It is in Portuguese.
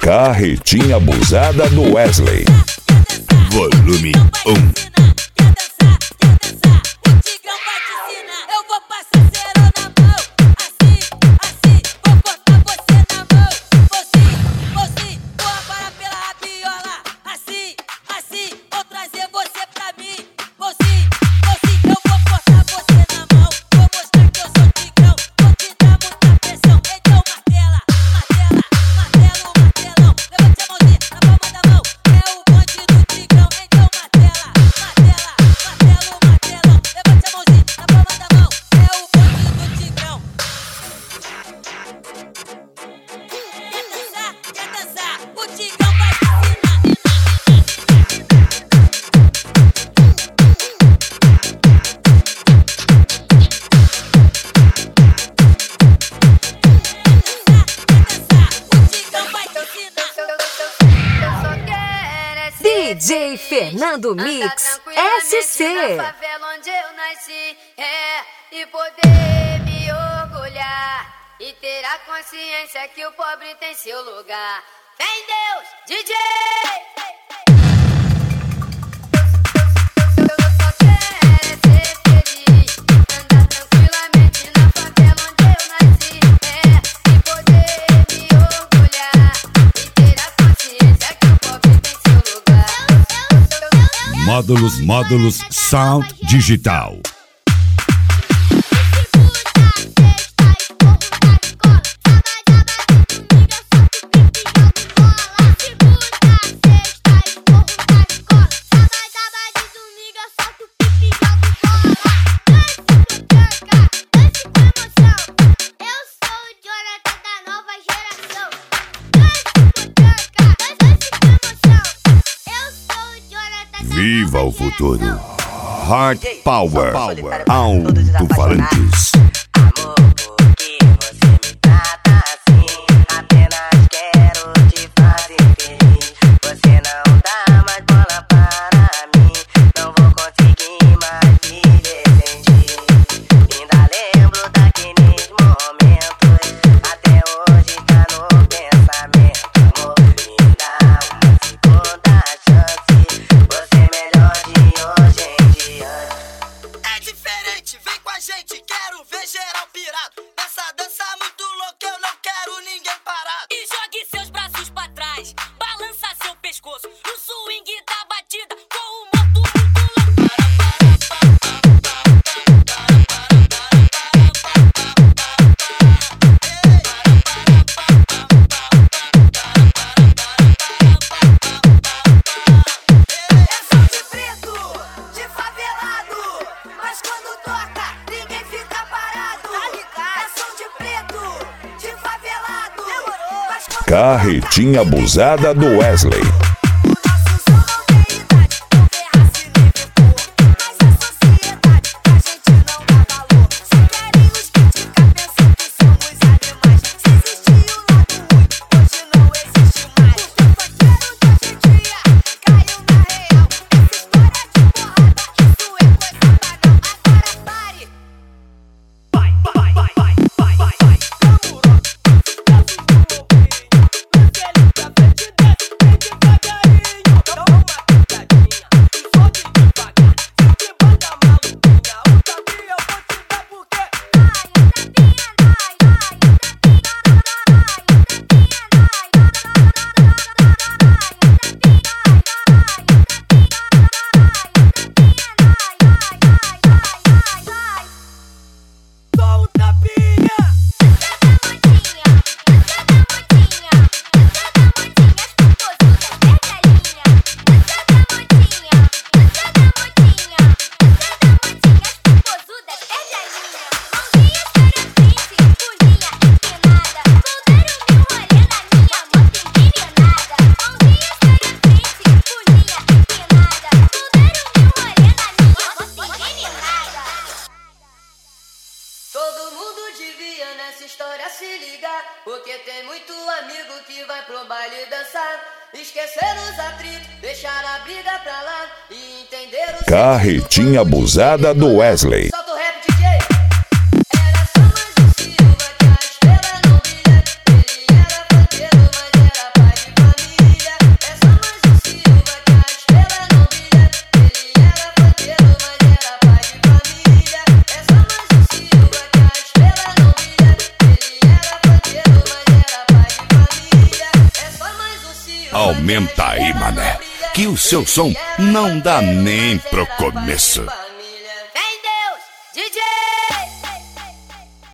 Carretinha abusada do Wesley. Volume 1. DJ Fernando Mix SC. Na favela onde eu nasci, e poder me orgulhar e ter a consciência que o pobre tem seu lugar. Vem Deus, DJ! Módulos Sound Digital. Viva o futuro. Heart Power. Alto-falantes. Amor, por que você me trata assim? Apenas quero te fazer feliz. Você não dá mais bola para mim. Não vou conseguir mais viver sem ti. Ainda lembro daqueles momentos. Até hoje tá no pensamento. Amor, me dá uma segunda chance. Você é melhor de hoje em diante. É diferente, vem com a gente, quero ver geral pirado. Nessa dança muito louca, eu não quero ninguém parado. E jogue seus braços pra trás, balança seu pescoço no swing da batida com o moto muito louco. É som de preto, de favelado, mas quando toca, ninguém fica parado. É som de preto, de favelado, mas quando Carretinha abusada do Wesley. o nosso som não tem idade, não ferra se livre por. Mas a sociedade, a gente não dá valor. Só querem nos criticar, pensam que somos animais. Se existiu o lado ruim, hoje não existe mais. O funkeiro de hoje em dia caiu na real. Essa história de porrada, isso é coisa banal. Agora pare. Todo mundo devia nessa história se ligar, porque tem muito amigo que vai pro baile dançar. Esquecer os atritos, deixar a briga pra lá e entender o Carretinha abusada do Wesley. Solta o rap, DJ. Era só mais um Silva que a estrela não brilha. Ele era funkeiro, mas era pai de aumenta aí, mané, que o seu som não dá nem pro começo.